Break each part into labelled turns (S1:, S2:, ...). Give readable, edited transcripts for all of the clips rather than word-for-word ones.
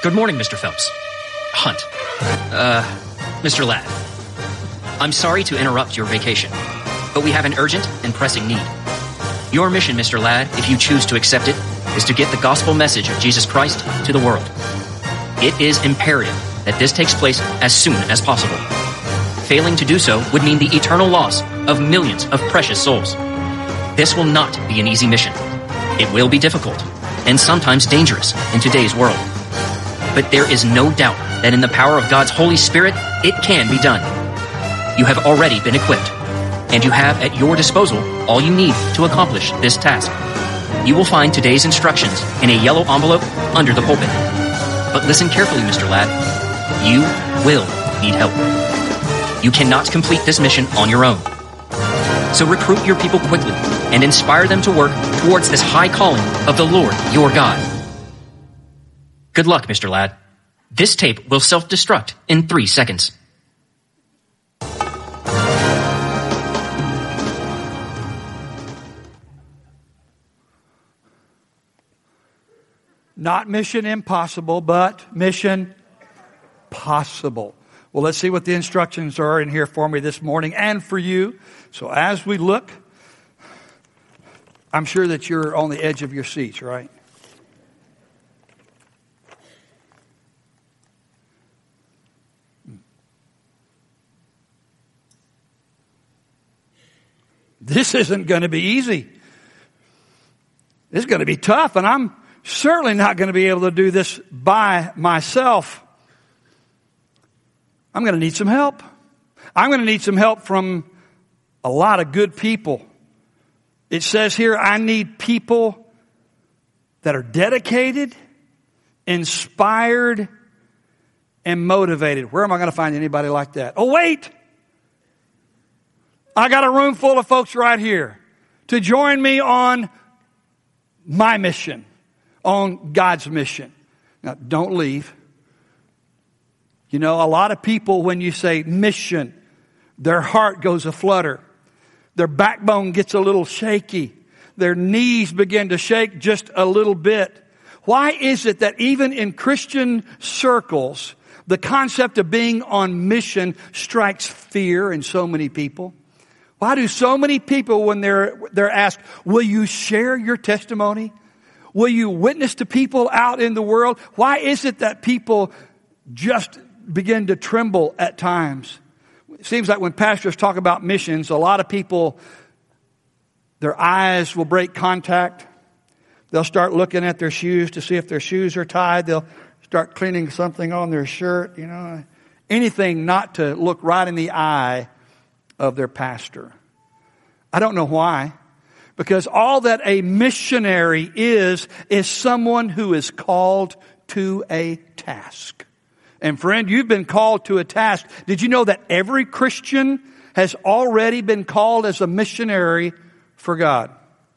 S1: Good morning, Mr. Phelps. Hunt. Mr. Ladd. I'm sorry to interrupt your vacation, but we have an urgent and pressing need. Your mission, Mr. Ladd, if you choose to accept it, is to get the gospel message of Jesus Christ to the world. It is imperative that this takes place as soon as possible. Failing to do so would mean the eternal loss of millions of precious souls. This will not be an easy mission. It will be difficult and sometimes dangerous in today's world. But there is no doubt that in the power of God's Holy Spirit, it can be done. You have already been equipped, and you have at your disposal all you need to accomplish this task. You will find today's instructions in a yellow envelope under the pulpit. But listen carefully, Mr. Ladd. You will need help. You cannot complete this mission on your own. So recruit your people quickly and inspire them to work towards this high calling of the Lord your God. Good luck, Mr. Ladd. This tape will self-destruct in 3 seconds.
S2: Not mission impossible, but mission possible. Well, let's see what the instructions are in here for me this morning and for you. So as we look, I'm sure that you're on the edge of your seats, right? This isn't going to be easy. This is going to be tough, and I'm certainly not going to be able to do this by myself. I'm going to need some help. I'm going to need some help from a lot of good people. It says here, I need people that are dedicated, inspired, and motivated. Where am I going to find anybody like that? Oh, wait! I got a room full of folks right here to join me on my mission, on God's mission. Now, don't leave. You know, a lot of people, when you say mission, their heart goes aflutter. Their backbone gets a little shaky. Their knees begin to shake just a little bit. Why is it that even in Christian circles, the concept of being on mission strikes fear in so many people? Why do so many people, when they're asked, will you share your testimony? Will you witness to people out in the world? Why is it that people just begin to tremble at times? It seems like when pastors talk about missions, a lot of people, their eyes will break contact. They'll start looking at their shoes to see if their shoes are tied. They'll start cleaning something on their shirt, you know. Anything not to look right in the eye of their pastor. I don't know why. Because all that a missionary is someone who is called to a task. And friend, you've been called to a task. Did you know that every Christian has already been called as a missionary for God?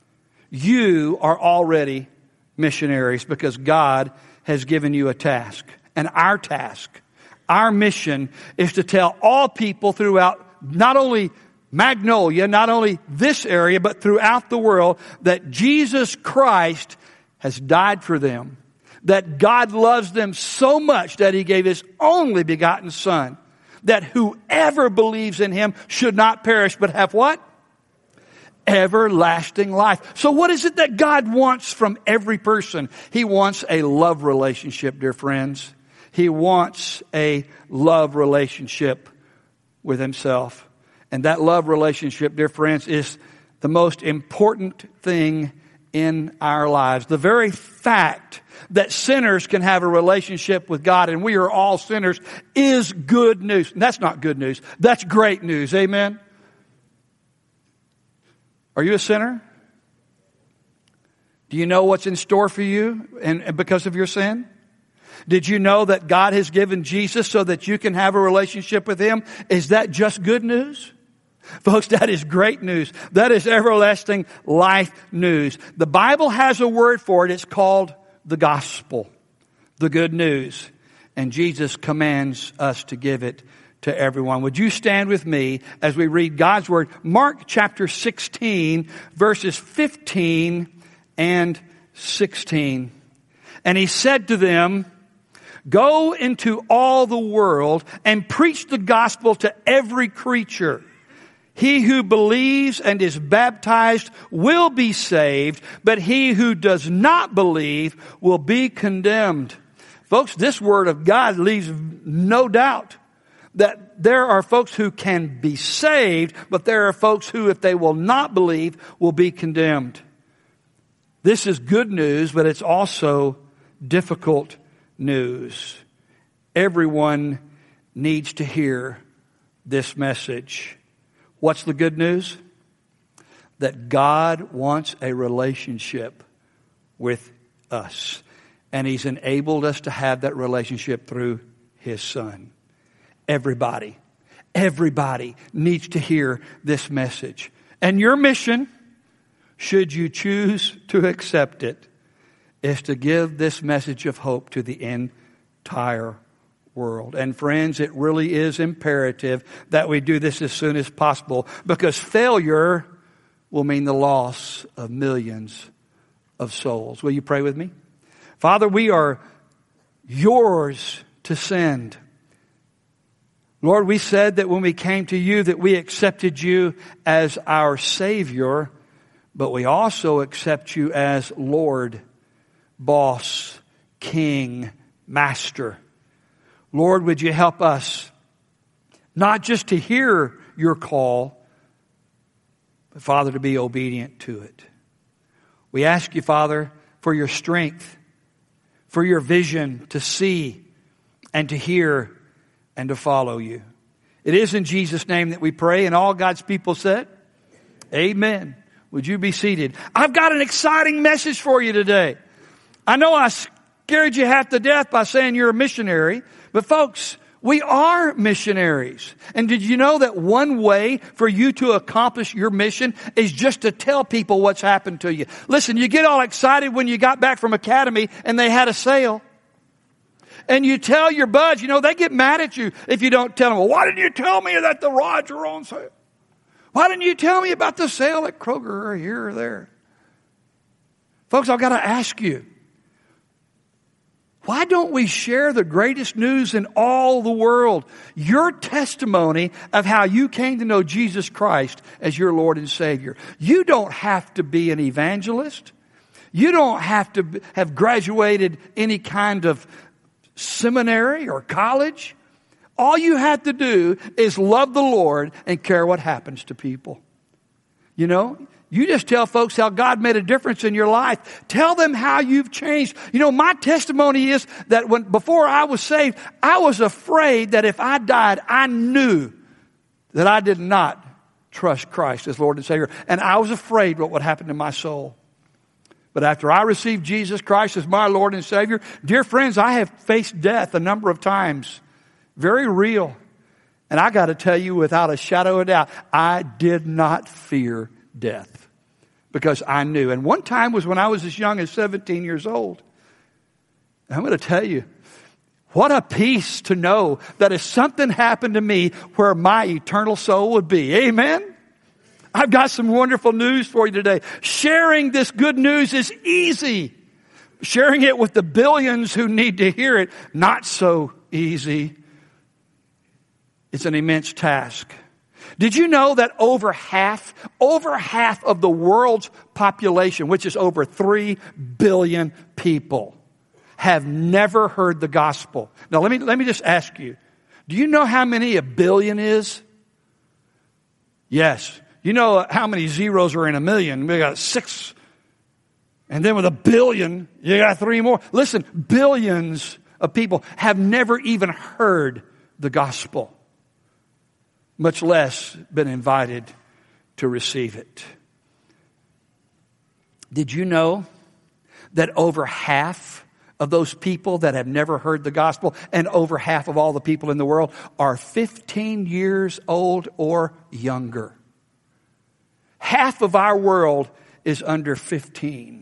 S2: You are already missionaries because God has given you a task. And our task, our mission is to tell all people throughout not only Magnolia, not only this area, but throughout the world, that Jesus Christ has died for them. That God loves them so much that He gave His only begotten Son. That whoever believes in Him should not perish, but have what? Everlasting life. So what is it that God wants from every person? He wants a love relationship, dear friends. He wants a love relationship with Himself. And that love relationship, dear friends, is the most important thing in our lives. The very fact that sinners can have a relationship with God, and we are all sinners, is good news. And that's not good news. That's great news. Amen? Are you a sinner? Do you know what's in store for you and because of your sin? Did you know that God has given Jesus so that you can have a relationship with Him? Is that just good news? Folks, that is great news. That is everlasting life news. The Bible has a word for it. It's called the gospel, the good news. And Jesus commands us to give it to everyone. Would you stand with me as we read God's word? Mark chapter 16, verses 15 and 16. And He said to them, Go into all the world and preach the gospel to every creature. He who believes and is baptized will be saved, but he who does not believe will be condemned. Folks, this word of God leaves no doubt that there are folks who can be saved, but there are folks who, if they will not believe, will be condemned. This is good news, but it's also difficult news. Everyone needs to hear this message. What's the good news? That God wants a relationship with us. And He's enabled us to have that relationship through His Son. Everybody needs to hear this message. And your mission, should you choose to accept it, is to give this message of hope to the entire world. And friends, it really is imperative that we do this as soon as possible, because failure will mean the loss of millions of souls. Will you pray with me? Father, we are yours to send. Lord, we said that when we came to you that we accepted you as our Savior, but we also accept you as Lord, boss, King, Master. Lord, would you help us not just to hear your call, but Father, to be obedient to it. We ask you, Father, for your strength, for your vision to see and to hear and to follow you. It is in Jesus' name that we pray, and all God's people said, amen. Would you be seated? I've got an exciting message for you today. I know I scared you half to death by saying you're a missionary, but folks, we are missionaries. And did you know that one way for you to accomplish your mission is just to tell people what's happened to you? Listen, you get all excited when you got back from academy and they had a sale. And you tell your buds, they get mad at you if you don't tell them, well, why didn't you tell me that the rods are on sale? Why didn't you tell me about the sale at Kroger or here or there? Folks, I've got to ask you, why don't we share the greatest news in all the world? Your testimony of how you came to know Jesus Christ as your Lord and Savior. You don't have to be an evangelist. You don't have to have graduated any kind of seminary or college. All you have to do is love the Lord and care what happens to people. You just tell folks how God made a difference in your life. Tell them how you've changed. My testimony is that before I was saved, I was afraid that if I died, I knew that I did not trust Christ as Lord and Savior. And I was afraid what would happen to my soul. But after I received Jesus Christ as my Lord and Savior, dear friends, I have faced death a number of times. Very real. And I got to tell you without a shadow of doubt, I did not fear death because I knew. And one time was when I was as young as 17 years old. And I'm going to tell you, what a peace to know that if something happened to me where my eternal soul would be. Amen? I've got some wonderful news for you today. Sharing this good news is easy. Sharing it with the billions who need to hear it, not so easy. It's an immense task. Did you know that over half of the world's population, which is over 3 billion people, have never heard the gospel? Now let me just ask you, do you know how many a billion is? Yes. You know how many zeros are in a million? We got 6. And then with a billion, you got 3 more. Listen, billions of people have never even heard the gospel, much less been invited to receive it. Did you know that over half of those people that have never heard the gospel and over half of all the people in the world are 15 years old or younger? Half of our world is under 15.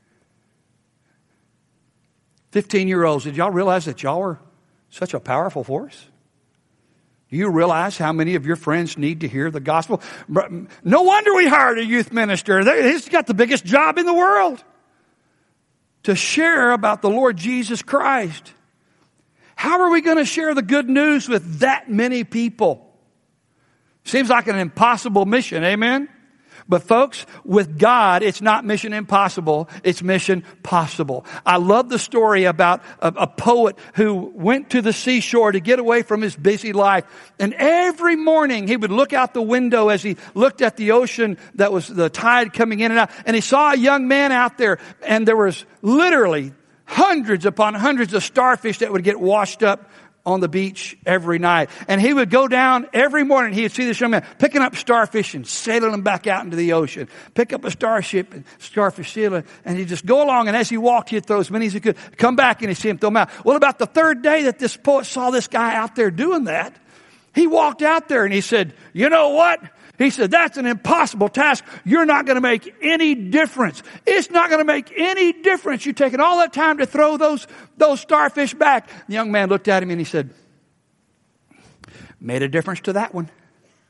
S2: 15-year-olds, did y'all realize that y'all are such a powerful force? Do you realize how many of your friends need to hear the gospel? No wonder we hired a youth minister. He's got the biggest job in the world to share about the Lord Jesus Christ. How are we going to share the good news with that many people? Seems like an impossible mission, amen? But folks, with God, it's not mission impossible, it's mission possible. I love the story about a poet who went to the seashore to get away from his busy life. And every morning he would look out the window as he looked at the ocean that was the tide coming in and out. And he saw a young man out there, and there was literally hundreds upon hundreds of starfish that would get washed up on the beach every night. And he would go down every morning. He would see this young man picking up starfish and sailing them back out into the ocean. Pick up a starship and starfish sailing. And he'd just go along. And as he walked, he'd throw as many as he could. Come back and he'd see him throw them out. Well, about the third day that this poet saw this guy out there doing that, he walked out there and he said, you know what? He said, that's an impossible task. You're not going to make any difference. It's not going to make any difference. You're taking all that time to throw those starfish back. The young man looked at him and he said, made a difference to that one.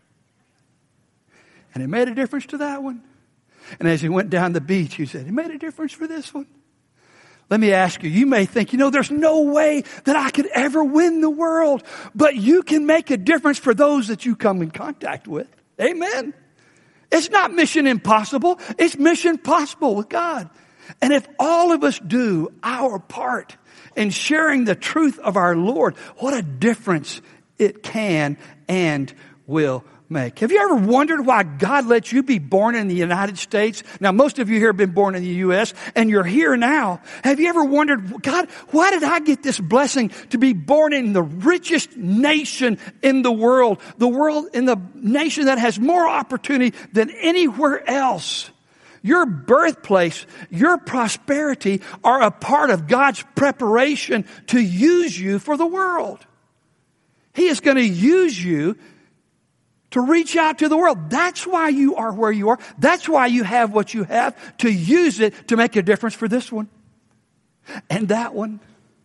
S2: And it made a difference to that one. And as he went down the beach, he said, it made a difference for this one. Let me ask you, you may think, there's no way that I could ever win the world. But you can make a difference for those that you come in contact with. Amen. It's not mission impossible. It's mission possible with God. And if all of us do our part in sharing the truth of our Lord, what a difference it can and will make. Have you ever wondered why God let you be born in the United States? Now, most of you here have been born in the U.S. and you're here now. Have you ever wondered, God, why did I get this blessing to be born in the richest nation in the world in the nation that has more opportunity than anywhere else? Your birthplace, your prosperity are a part of God's preparation to use you for the world. He is going to use you to reach out to the world. That's why you are where you are. That's why you have what you have, to use it to make a difference for this one and that one.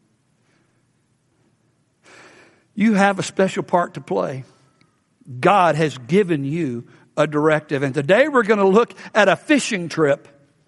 S2: You have a special part to play. God has given you a directive. And today we're going to look at a fishing trip.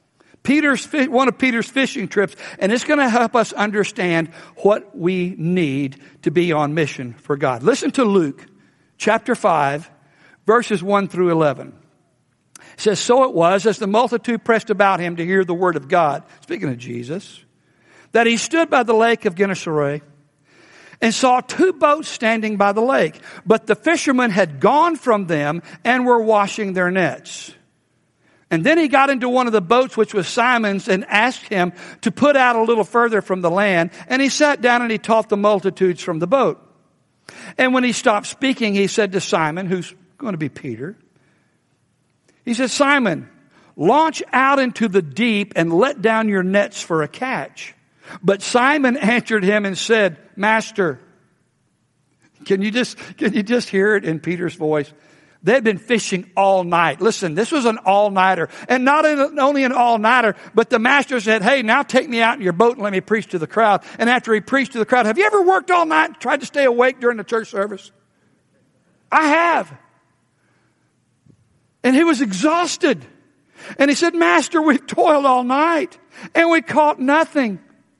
S2: One of Peter's fishing trips, and it's going to help us understand what we need to be on mission for God. Listen to Luke chapter 5. Verses 1 through 11. It says, so it was, as the multitude pressed about him to hear the word of God, speaking of Jesus, that he stood by the lake of Gennesaret and saw two boats standing by the lake. But the fishermen had gone from them and were washing their nets. And then he got into one of the boats, which was Simon's, and asked him to put out a little further from the land. And he sat down and he taught the multitudes from the boat. And when he stopped speaking, he said to Simon, who's going to be Peter. He said, Simon, launch out into the deep and let down your nets for a catch. But Simon answered him and said, Master, can you just hear it in Peter's voice? They'd been fishing all night. Listen, this was an all-nighter. And not only an all-nighter, but the master said, hey, now take me out in your boat and let me preach to the crowd. And after he preached to the crowd, have you ever worked all night and tried to stay awake during the church service? I have. And he was exhausted. And he said, Master, we've toiled all night and we caught nothing.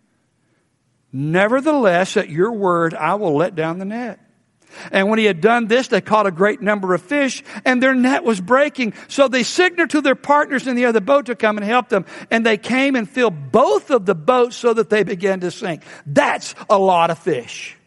S2: Nevertheless, at your word, I will let down the net. And when he had done this, they caught a great number of fish and their net was breaking. So they signaled to their partners in the other boat to come and help them. And they came and filled both of the boats so that they began to sink. That's a lot of fish.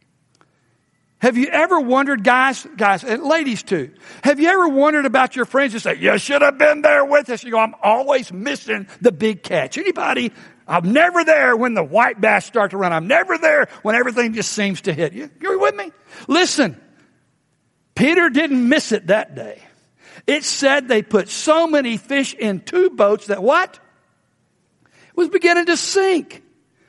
S2: Have you ever wondered, guys, and ladies too, have you ever wondered about your friends who say, you should have been there with us? You go, I'm always missing the big catch. Anybody? I'm never there when the white bass start to run. I'm never there when everything just seems to hit. You're with me? Listen, Peter didn't miss it that day. It said they put so many fish in two boats that what? It was beginning to sink.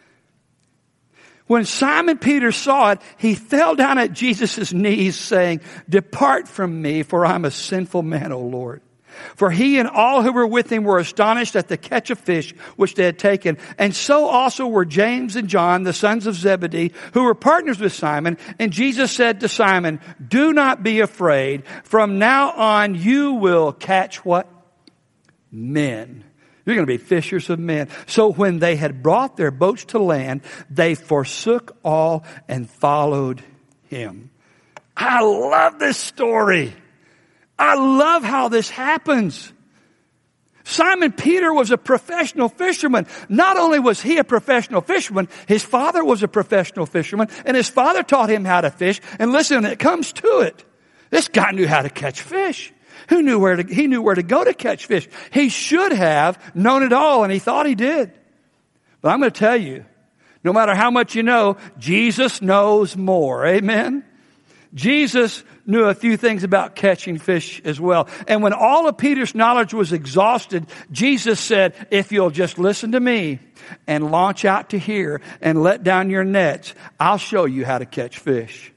S2: When Simon Peter saw it, he fell down at Jesus' knees saying, depart from me, for I'm a sinful man, O Lord. For he and all who were with him were astonished at the catch of fish which they had taken. And so also were James and John, the sons of Zebedee, who were partners with Simon. And Jesus said to Simon, do not be afraid. From now on you will catch what? Men. You're going to be fishers of men. So when they had brought their boats to land, they forsook all and followed him. I love this story. I love how this happens. Simon Peter was a professional fisherman. Not only was he a professional fisherman, his father was a professional fisherman, and his father taught him how to fish. And listen, when it comes to it, this guy knew how to catch fish. He knew where to go to catch fish. He should have known it all, and he thought he did. But I'm going to tell you, no matter how much you know, Jesus knows more. Amen? Jesus knew a few things about catching fish as well. And when all of Peter's knowledge was exhausted, Jesus said, if you'll just listen to me and launch out to here and let down your nets, I'll show you how to catch fish.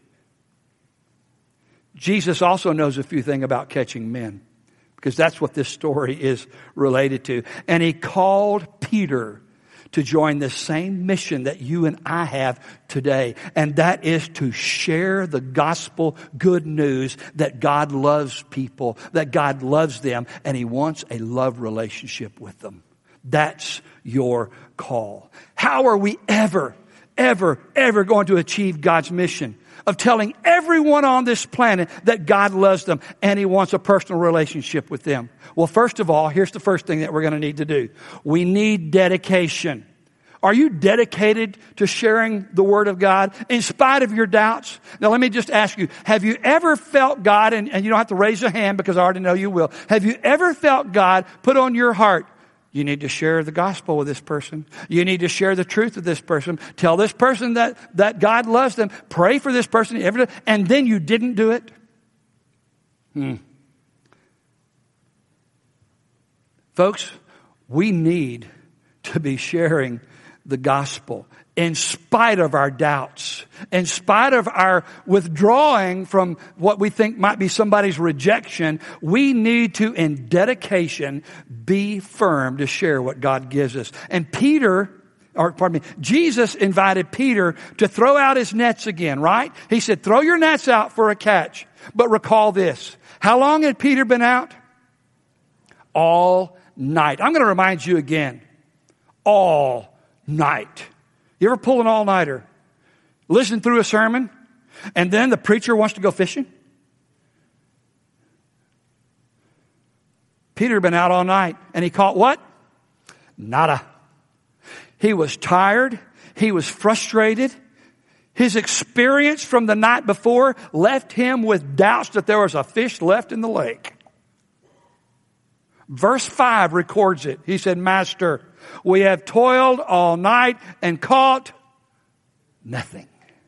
S2: Jesus also knows a few things about catching men, because that's what this story is related to. And he called Peter to join the same mission that you and I have today. And that is to share the gospel good news that God loves people, that God loves them, and he wants a love relationship with them. That's your call. How are we ever going to achieve God's mission of telling everyone on this planet that God loves them and he wants a personal relationship with them? Well, first of all, here's the first thing that we're going to need to do. We need dedication. Are you dedicated to sharing the Word of God in spite of your doubts? Now, let me just ask you, have you ever felt God, and you don't have to raise your hand because I already know you will. Have you ever felt God put on your heart, you need to share the gospel with this person. You need to share the truth with this person. Tell this person that God loves them. Pray for this person. And then you didn't do it? Folks, we need to be sharing the gospel in spite of our doubts, in spite of our withdrawing from what we think might be somebody's rejection. We need to, in dedication, be firm to share what God gives us. And Jesus invited Peter to throw out his nets again, right? He said, throw your nets out for a catch. But recall this. How long had Peter been out? All night. I'm going to remind you again. All night. You ever pull an all-nighter? Listen through a sermon, and then the preacher wants to go fishing? Peter had been out all night, and he caught what? Nada. He was tired. He was frustrated. His experience from the night before left him with doubts that there was a fish left in the lake. Verse 5 records it. He said, Master, we have toiled all night and caught nothing.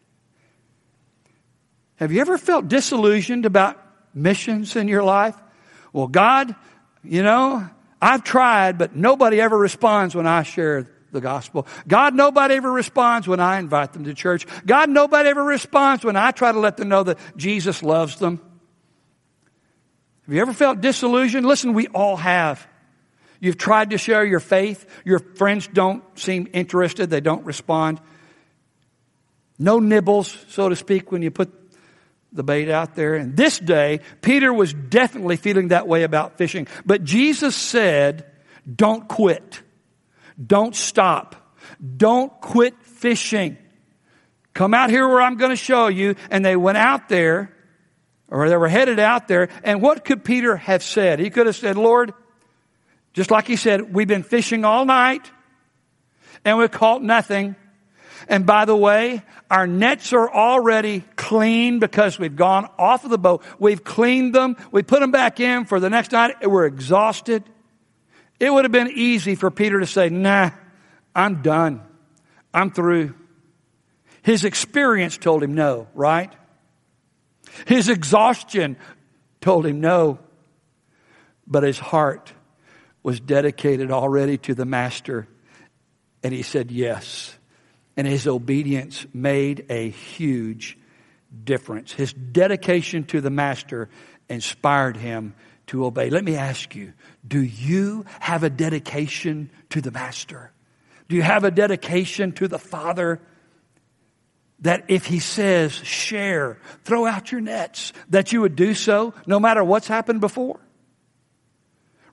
S2: Have you ever felt disillusioned about missions in your life? Well, God, I've tried, but nobody ever responds when I share the gospel. God, nobody ever responds when I invite them to church. God, nobody ever responds when I try to let them know that Jesus loves them. Have you ever felt disillusioned? Listen, we all have. You've tried to share your faith. Your friends don't seem interested. They don't respond. No nibbles, so to speak, when you put the bait out there. And this day, Peter was definitely feeling that way about fishing. But Jesus said, don't quit. Don't stop. Don't quit fishing. Come out here where I'm going to show you. And they went out there, or they were headed out there. And what could Peter have said? He could have said, Lord, just like he said, we've been fishing all night and we've caught nothing. And by the way, our nets are already clean because we've gone off of the boat. We've cleaned them. We put them back in for the next night. We're exhausted. It would have been easy for Peter to say, nah, I'm done. I'm through. His experience told him no, right? His exhaustion told him no. But his heart was dedicated already to the Master. And he said yes. And his obedience made a huge difference. His dedication to the Master inspired him to obey. Let me ask you, do you have a dedication to the Master? Do you have a dedication to the Father? That if he says, share, throw out your nets, that you would do so no matter what's happened before?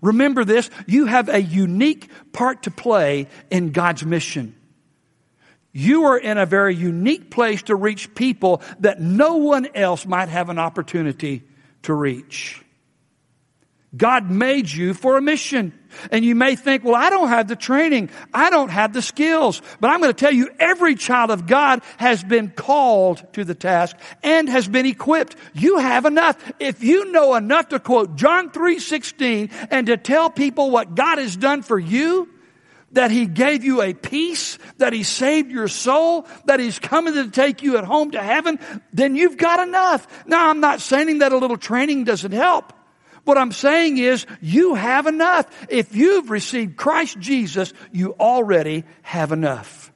S2: Remember this, you have a unique part to play in God's mission. You are in a very unique place to reach people that no one else might have an opportunity to reach. God made you for a mission. And you may think, well, I don't have the training. I don't have the skills. But I'm going to tell you, every child of God has been called to the task and has been equipped. You have enough. If you know enough to quote John 3:16 and to tell people what God has done for you, that He gave you a peace, that He saved your soul, that He's coming to take you at home to heaven, then you've got enough. Now, I'm not saying that a little training doesn't help. What I'm saying is you have enough. If you've received Christ Jesus, you already have enough.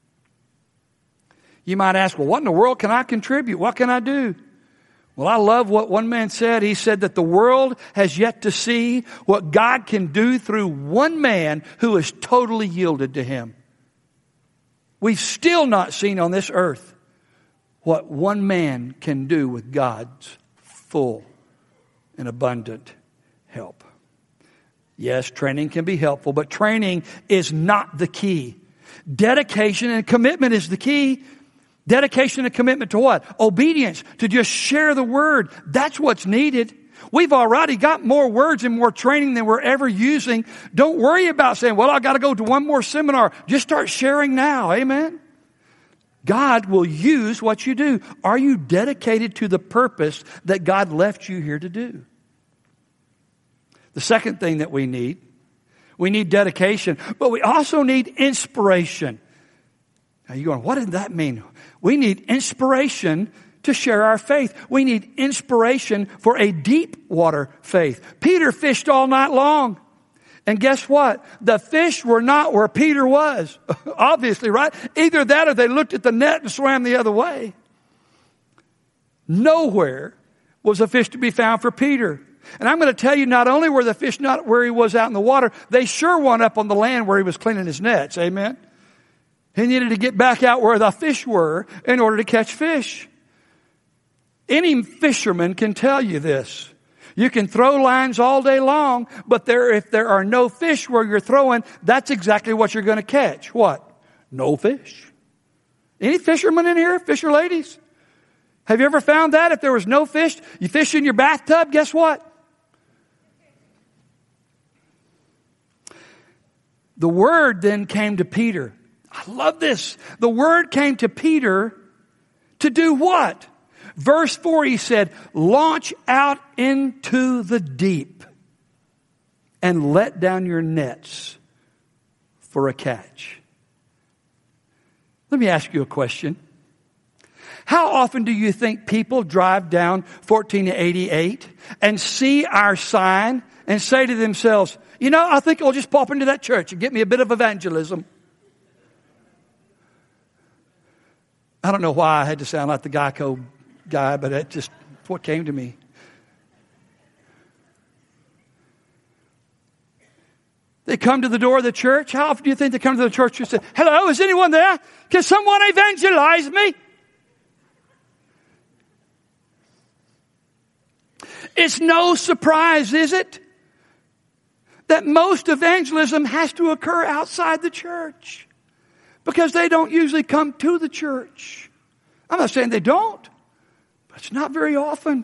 S2: You might ask, well, what in the world can I contribute? What can I do? Well, I love what one man said. He said that the world has yet to see what God can do through one man who is totally yielded to Him. We've still not seen on this earth what one man can do with God's full and abundant help. Yes, training can be helpful, but training is not the key. Dedication and commitment is the key. Dedication and commitment to what? Obedience, to just share the word. That's what's needed. We've already got more words and more training than we're ever using. Don't worry about saying, well, I got to go to one more seminar. Just start sharing now. Amen. God will use what you do. Are you dedicated to the purpose that God left you here to do? The second thing that we need dedication, but we also need inspiration. Now you're going, what did that mean? We need inspiration to share our faith. We need inspiration for a deep water faith. Peter fished all night long. And guess what? The fish were not where Peter was. Obviously, right? Either that or they looked at the net and swam the other way. Nowhere was a fish to be found for Peter. And I'm going to tell you, not only were the fish not where he was out in the water, they sure wound up on the land where he was cleaning his nets. Amen? He needed to get back out where the fish were in order to catch fish. Any fisherman can tell you this. You can throw lines all day long, but if there are no fish where you're throwing, that's exactly what you're going to catch. What? No fish. Any fishermen in here? Fisher ladies? Have you ever found that? If there was no fish, you fish in your bathtub, guess what? The word then came to Peter. I love this. The word came to Peter to do what? Verse 4, he said, launch out into the deep and let down your nets for a catch. Let me ask you a question. How often do you think people drive down 1488 and see our sign and say to themselves, you know, I think I'll just pop into that church and get me a bit of evangelism? I don't know why I had to sound like the Geico guy, but that's just what came to me. They come to the door of the church. How often do you think they come to the church and say, hello, is anyone there? Can someone evangelize me? It's no surprise, is it, that most evangelism has to occur outside the church because they don't usually come to the church. I'm not saying they don't. It's not very often.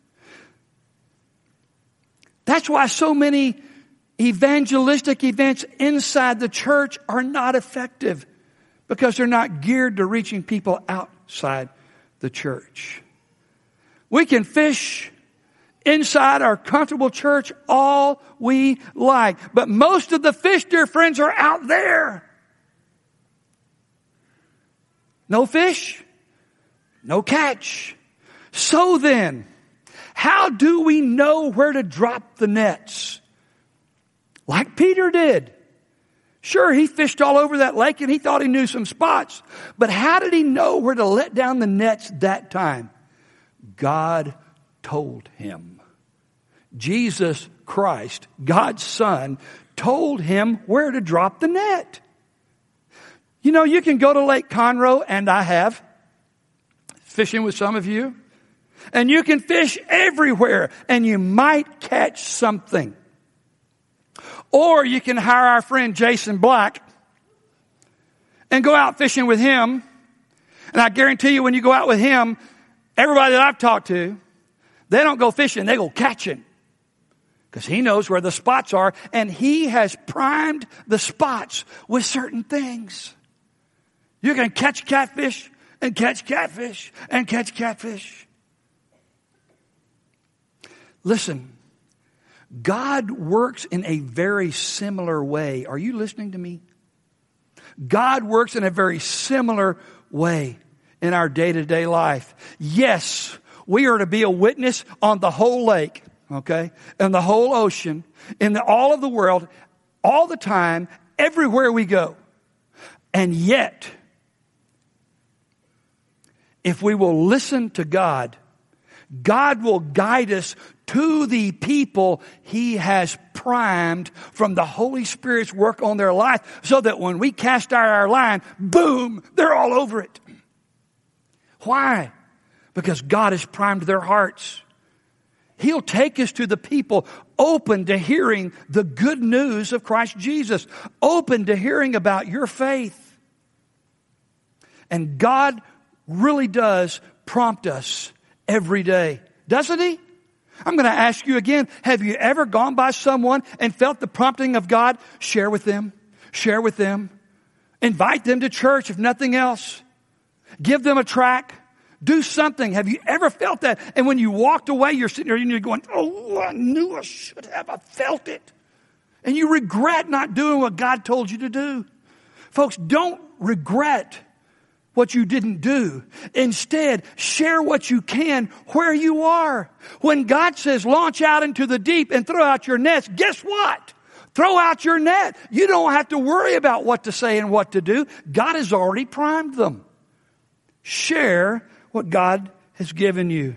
S2: That's why so many evangelistic events inside the church are not effective, because they're not geared to reaching people outside the church. We can fish inside our comfortable church all we like, but most of the fish, dear friends, are out there. No fish, no catch. So then, how do we know where to drop the nets? Like Peter did. Sure, he fished all over that lake and he thought he knew some spots. But how did he know where to let down the nets that time? God told him. Jesus Christ, God's Son, told him where to drop the net. You know, you can go to Lake Conroe, and I have, fishing with some of you. And you can fish everywhere, and you might catch something. Or you can hire our friend Jason Black and go out fishing with him. And I guarantee you when you go out with him, everybody that I've talked to, they don't go fishing, they go catching. Because he knows where the spots are, and he has primed the spots with certain things. You can catch catfish and catch catfish and catch catfish. Listen, God works in a very similar way. Are you listening to me? God works in a very similar way in our day-to-day life. Yes, we are to be a witness on the whole lake, okay, and the whole ocean, in all of the world, all the time, everywhere we go. And yet, if we will listen to God, God will guide us to the people He has primed from the Holy Spirit's work on their life, so that when we cast out our line, boom, they're all over it. Why? Because God has primed their hearts. He'll take us to the people open to hearing the good news of Christ Jesus, open to hearing about your faith. And God really does prompt us every day, doesn't He? I'm going to ask you again, have you ever gone by someone and felt the prompting of God? Share with them. Share with them. Invite them to church if nothing else. Give them a tract. Do something. Have you ever felt that? And when you walked away, you're sitting there and you're going, oh, I knew I should have. I felt it. And you regret not doing what God told you to do. Folks, don't regret what you didn't do. Instead, share what you can where you are. When God says launch out into the deep and throw out your nets, guess what? Throw out your net. You don't have to worry about what to say and what to do. God has already primed them. Share what God has given you.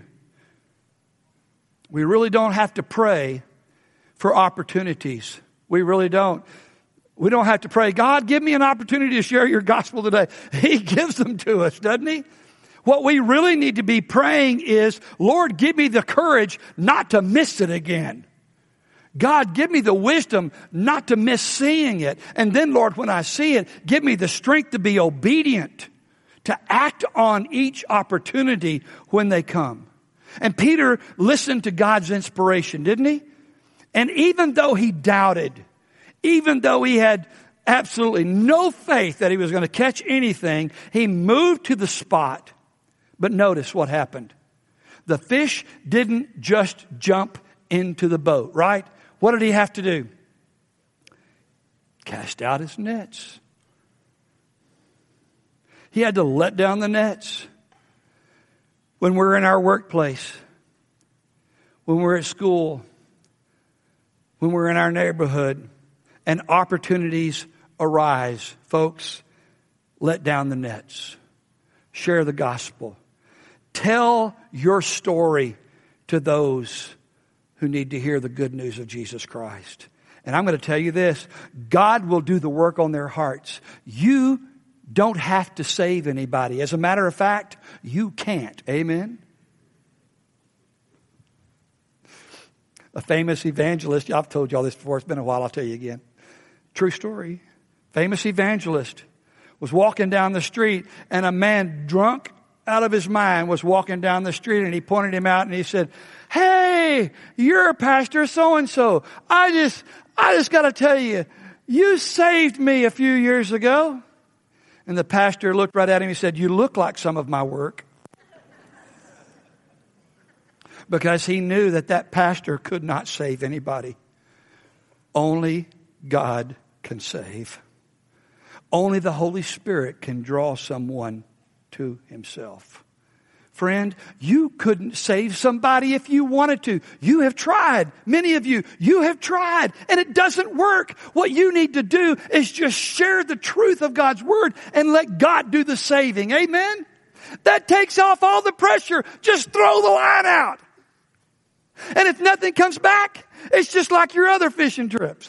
S2: We really don't have to pray for opportunities. We really don't. We don't have to pray, God, give me an opportunity to share your gospel today. He gives them to us, doesn't He? What we really need to be praying is, Lord, give me the courage not to miss it again. God, give me the wisdom not to miss seeing it. And then, Lord, when I see it, give me the strength to be obedient, to act on each opportunity when they come. And Peter listened to God's inspiration, didn't he? And even though he doubted, even though he had absolutely no faith that he was going to catch anything, he moved to the spot. But notice what happened. The fish didn't just jump into the boat, right? What did he have to do? Cast out his nets. He had to let down the nets. When we're in our workplace, when we're at school, when we're in our neighborhood, and opportunities arise, folks, let down the nets. Share the gospel. Tell your story to those who need to hear the good news of Jesus Christ. And I'm going to tell you this, God will do the work on their hearts. You don't have to save anybody. As a matter of fact, you can't. Amen? A famous evangelist, I've told you all this before, it's been a while, I'll tell you again. True story. Famous evangelist was walking down the street, and a man drunk out of his mind was walking down the street, and he pointed him out and he said, hey, you're Pastor so-and-so. I just got to tell you, you saved me a few years ago. And the pastor looked right at him and he said, you look like some of my work. Because he knew that pastor could not save anybody. Only God can save. Only the Holy Spirit can draw someone to Himself. Friend, you couldn't save somebody if you wanted to. You have tried. Many of you have tried, and it doesn't work. What you need to do is just share the truth of God's Word and let God do the saving. Amen? That takes off all the pressure. Just throw the line out. And if nothing comes back, it's just like your other fishing trips.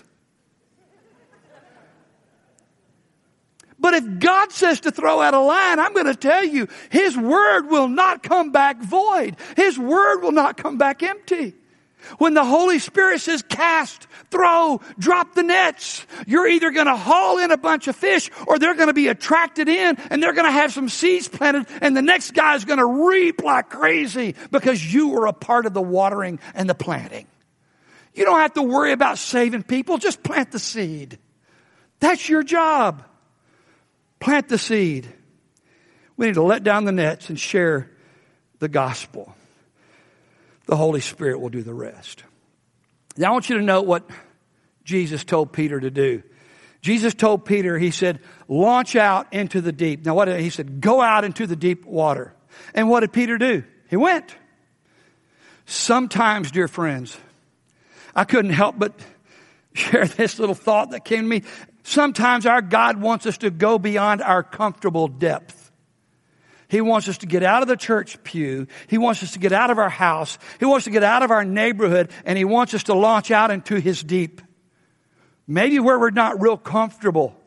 S2: But if God says to throw out a line, I'm going to tell you, His Word will not come back void. His Word will not come back empty. When the Holy Spirit says cast, throw, drop the nets, you're either going to haul in a bunch of fish or they're going to be attracted in and they're going to have some seeds planted and the next guy's going to reap like crazy because you were a part of the watering and the planting. You don't have to worry about saving people. Just plant the seed. That's your job. Plant the seed. We need to let down the nets and share the gospel. The Holy Spirit will do the rest. Now I want you to note what Jesus told Peter to do. Jesus told Peter, he said, launch out into the deep. Now he said, go out into the deep water. And what did Peter do? He went. Sometimes, dear friends, I couldn't help but share this little thought that came to me. Sometimes our God wants us to go beyond our comfortable depth. He wants us to get out of the church pew. He wants us to get out of our house. He wants to get out of our neighborhood. And He wants us to launch out into His deep. Maybe where we're not real comfortable.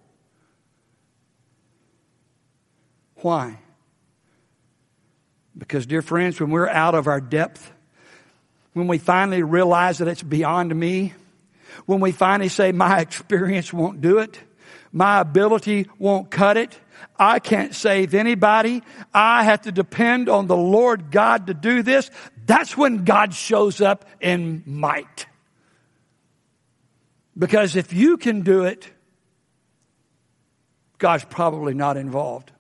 S2: Why? Because, dear friends, when we're out of our depth, when we finally realize that it's beyond me, when we finally say my experience won't do it, my ability won't cut it, I can't save anybody, I have to depend on the Lord God to do this, that's when God shows up in might. Because if you can do it, God's probably not involved.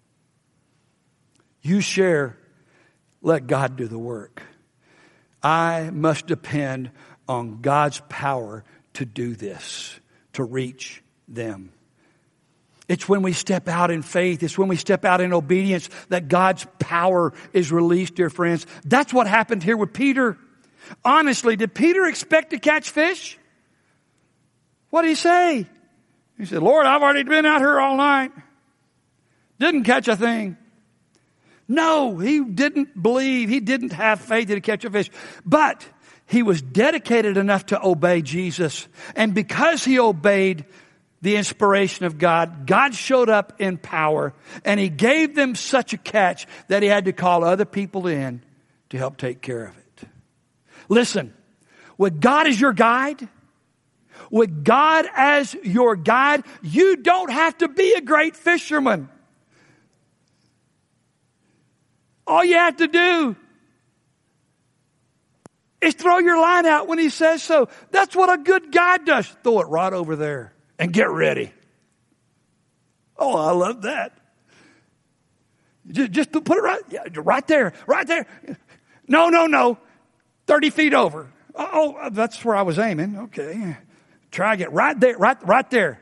S2: You share, let God do the work. I must depend on God's power to do this, to reach them. It's when we step out in faith, it's when we step out in obedience that God's power is released, dear friends. That's what happened here with Peter. Honestly, did Peter expect to catch fish? What did he say? He said, Lord, I've already been out here all night. Didn't catch a thing. No, he didn't believe. He didn't have faith to catch a fish. But he was dedicated enough to obey Jesus. And because he obeyed the inspiration of God, God showed up in power. And He gave them such a catch that He had to call other people in to help take care of it. Listen, with God as your guide, with God as your guide, you don't have to be a great fisherman. All you have to do is throw your line out when He says so. That's what a good guide does. Throw it right over there and get ready. Oh, I love that. Just put it right there. No. 30 feet over. Oh, that's where I was aiming. Okay. Try to get right there, right there.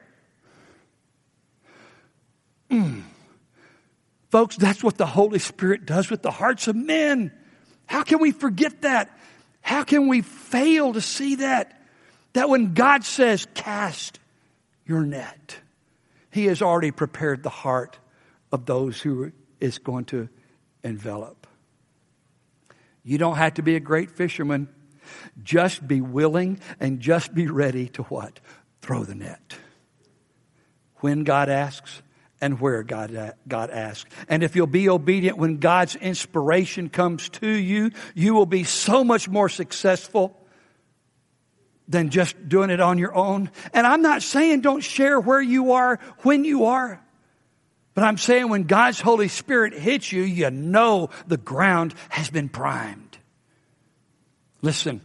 S2: Folks, that's what the Holy Spirit does with the hearts of men. How can we forget that? How can we fail to see that? That when God says, cast your net, He has already prepared the heart of those who is going to envelop. You don't have to be a great fisherman. Just be willing and just be ready to what? Throw the net. When God asks and where God asks. And if you'll be obedient when God's inspiration comes to you, you will be so much more successful than just doing it on your own. And I'm not saying don't share where you are, when you are. But I'm saying when God's Holy Spirit hits you, you know the ground has been primed. Listen,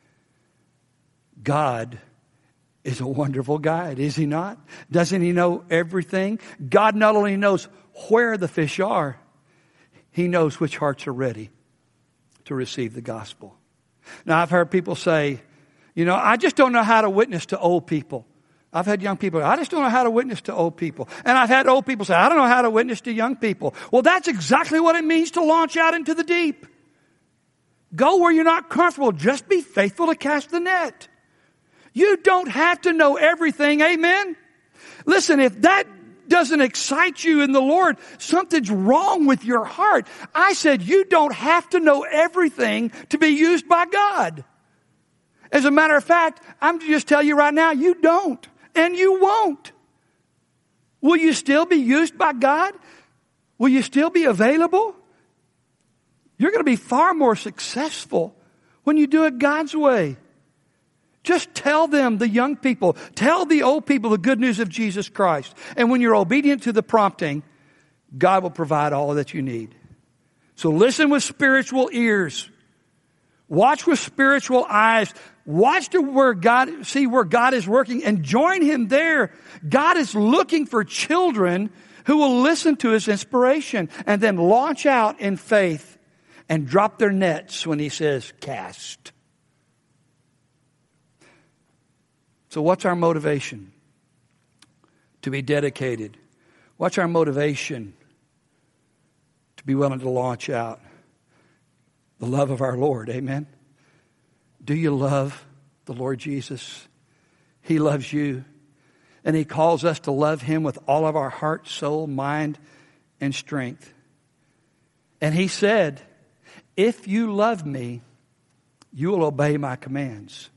S2: God is a wonderful guide, is He not? Doesn't He know everything? God not only knows where the fish are, He knows which hearts are ready to receive the gospel. Now, I've heard people say, I just don't know how to witness to old people. I've had young people, I just don't know how to witness to old people. And I've had old people say, I don't know how to witness to young people. Well, that's exactly what it means to launch out into the deep. Go where you're not comfortable. Just be faithful to cast the net. You don't have to know everything. Amen? Listen, if that doesn't excite you in the Lord, something's wrong with your heart. I said you don't have to know everything to be used by God. As a matter of fact, I'm just tell you right now, you don't. And you won't. Will you still be used by God? Will you still be available? You're going to be far more successful when you do it God's way. Just tell them, the young people, tell the old people the good news of Jesus Christ. And when you're obedient to the prompting, God will provide all that you need. So listen with spiritual ears. Watch with spiritual eyes. Watch to see where God is working and join Him there. God is looking for children who will listen to His inspiration and then launch out in faith and drop their nets when He says cast. So what's our motivation? To be dedicated. What's our motivation? To be willing to launch out. The love of our Lord. Amen. Do you love the Lord Jesus? He loves you. And He calls us to love Him with all of our heart, soul, mind, and strength. And He said, if you love me, you will obey my commands.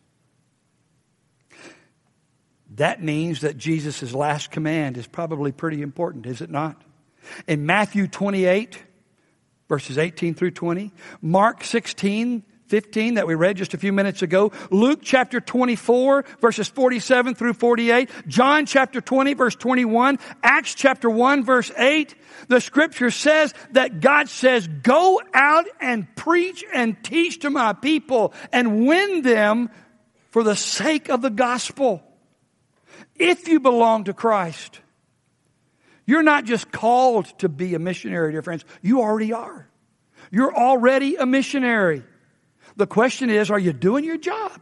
S2: That means that Jesus' last command is probably pretty important, is it not? In Matthew 28, verses 18 through 20, Mark 16, 15 that we read just a few minutes ago, Luke chapter 24, verses 47 through 48, John chapter 20, verse 21, Acts chapter 1, verse 8, the scripture says that God says, go out and preach and teach to my people and win them for the sake of the gospel. If you belong to Christ, you're not just called to be a missionary, dear friends. You already are. You're already a missionary. The question is, are you doing your job?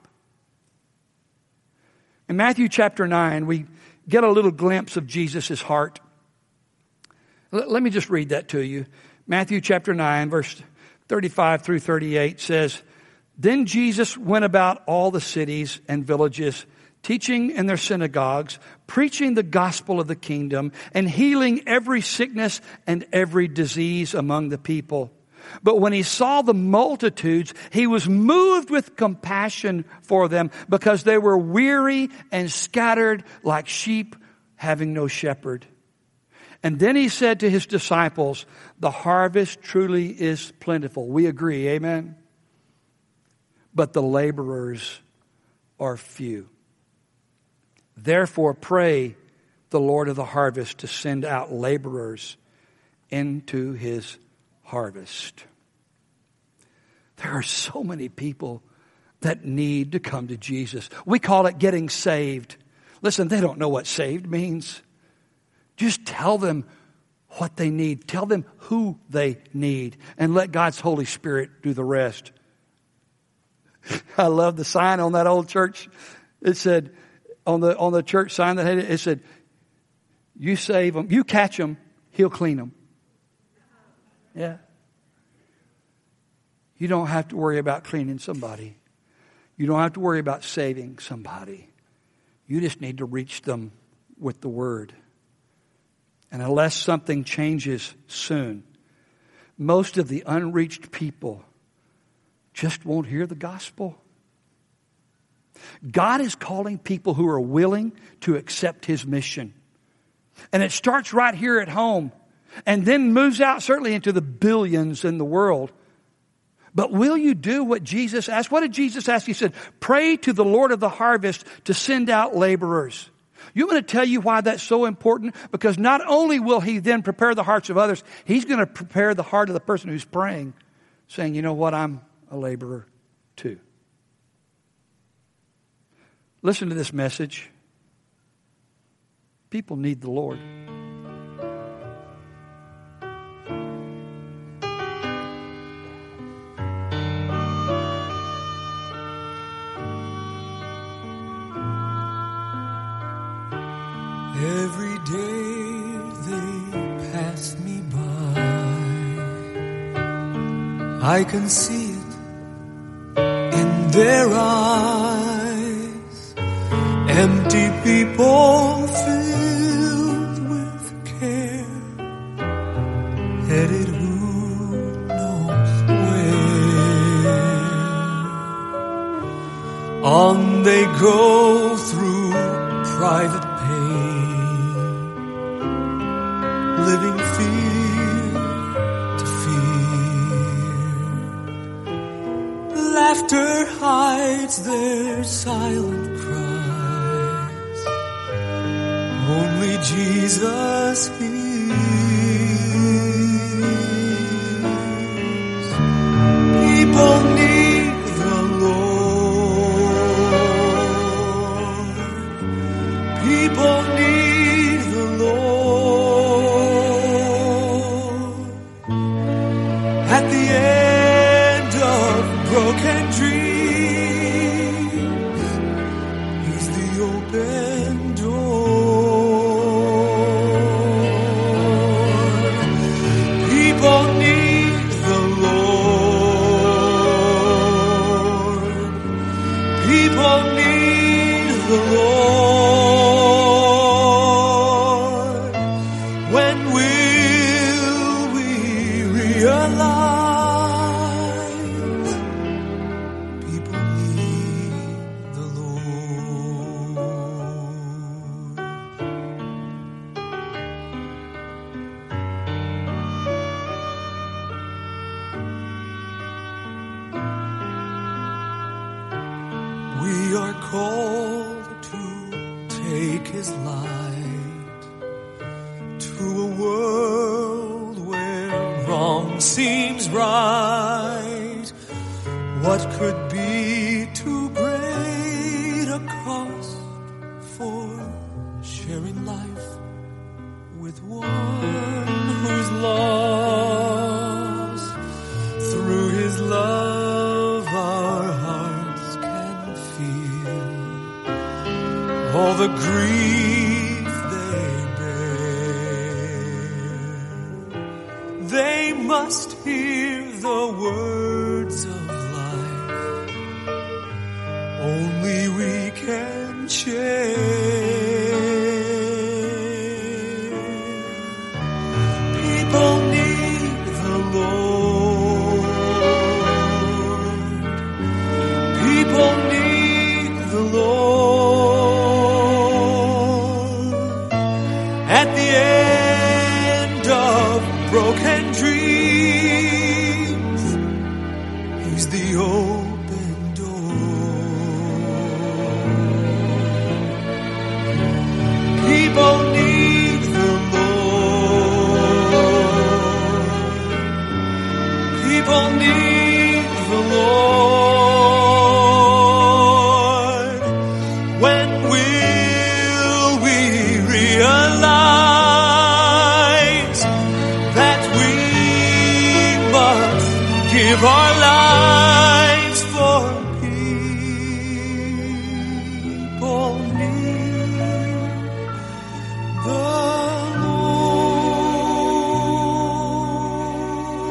S2: In Matthew chapter 9, we get a little glimpse of Jesus' heart. Let me just read that to you. Matthew chapter 9, verse 35 through 38 says, then Jesus went about all the cities and villages, teaching in their synagogues, preaching the gospel of the kingdom, and healing every sickness and every disease among the people. But when He saw the multitudes, He was moved with compassion for them because they were weary and scattered like sheep having no shepherd. And then He said to His disciples, the harvest truly is plentiful. We agree, amen? But the laborers are few. Therefore, pray the Lord of the harvest to send out laborers into His harvest. There are so many people that need to come to Jesus. We call it getting saved. Listen, they don't know what saved means. Just tell them what they need. Tell them who they need. And let God's Holy Spirit do the rest. I love the sign on that old church. It said, on the church sign that had it said, you save them, you catch them, He'll clean them. Yeah. You don't have to worry about cleaning somebody. You don't have to worry about saving somebody. You just need to reach them with the Word. And unless something changes soon, most of the unreached people just won't hear the gospel. God is calling people who are willing to accept His mission. And it starts right here at home and then moves out certainly into the billions in the world. But will you do what Jesus asked? What did Jesus ask? He said, pray to the Lord of the harvest to send out laborers. You want to tell you why that's so important? Because not only will He then prepare the hearts of others, He's going to prepare the heart of the person who's praying, saying, you know what, I'm a laborer too. Listen to this message. People need the Lord.
S3: Every day they pass me by, I can see it in their eyes. Empty people filled with care, headed who knows where. On they go through private pain, living fear to fear, laughter hides their silent cries. Only Jesus hears. People need the Lord. People need the Lord. At the end of broken dreams, He's the open door. People need the Lord. People need the Lord. When will we realize people need the Lord? We are called to take His light to a world where wrong seems right. What could be too great a cost for sharing life with one who's lost? Through His love our hearts can feel all the grief they bear. They must hear the words of life. Only we can share.